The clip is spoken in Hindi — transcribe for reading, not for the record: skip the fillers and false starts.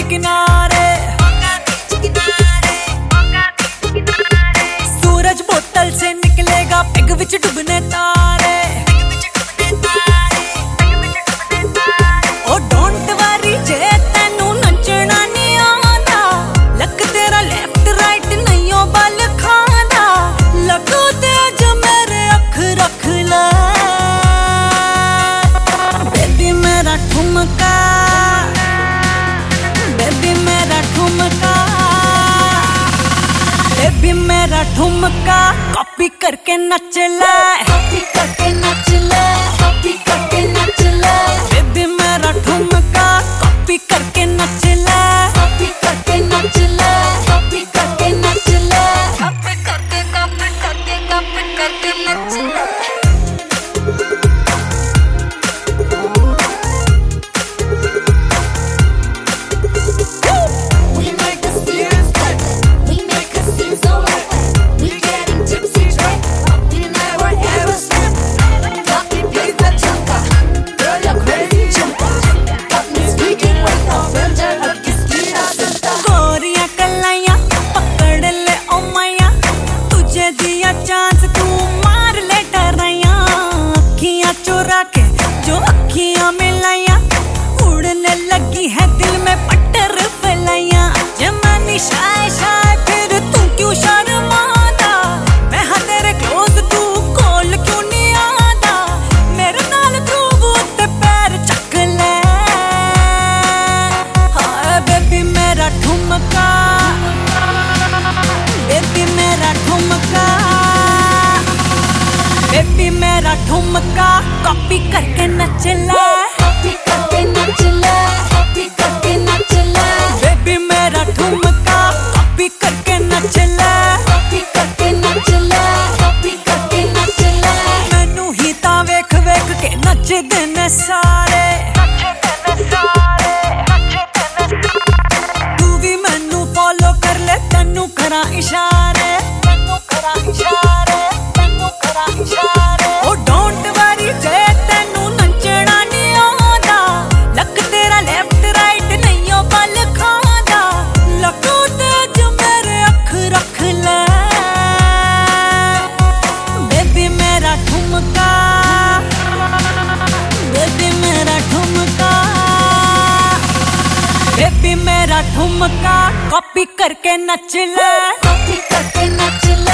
किनारे। सूरज बोतल से निकलेगा, पेग विच डुबने तारे। ओ डोंट वरी जे तेनू नचना नहीं आंदा, लक तेरा लेफ्ट राइट नहीं ओ बल खांदा। लगो ते अज मेरे अख रख ले, बेबी मेरा ठुमका, बेबी मेरा ठुमका, बेबी मेरा ठुमका कॉपी करके नच ले, कॉपी करके नच ले, कॉपी करके नच ले। बेबी मेरा ठुमका कॉपी करके नच ले, कॉपी करके नच ले, कॉपी करके नच ले, कॉपी करके कॉपी करके कॉपी करके नच ले। चांस तू मार ले डराया, अखियां चुरा के जो अखियां मिलाया, उड़ने लगी है दिल में पट्टर फैलाया। जमानी शाय शाय फिर तू क्यों शर्माता, मैं हाँ तेरे क्लोज तू कॉल क्यों नहीं आदा। मेरे नाल ग्रूव उत्ते पैर चक ले, हाय बेबी मेरा ठुमका, बेबी मेरा ठुमका, बेबी मेरा ठुमका कॉपी करके नच ले, कॉपी करके नच ले, कॉपी करके नच ले। बेबी मेरा ठुमका कॉपी करके नच ले, कॉपी करके नच ले, कॉपी करके नच ले। मैनू ही तां वेख वेख के नचदे ने सारे, तू भी मैनू फॉलो कर ले, तैनू करा इशारे, तैनू करा इशारे, तैनू करा इशारे। ओ डोंट वरी जे तैनू नचना नहीं आंदा, लक तेरा लेफ्ट राइट नहीं ओ बल खांदा। लगो ते अज मेरे अख रख ले, बेबी मेरा ठुमका, बेबी मेरा ठुमका, बेबी मेरा ठुमका कॉपी करके नच ले, कॉपी करके नच ले।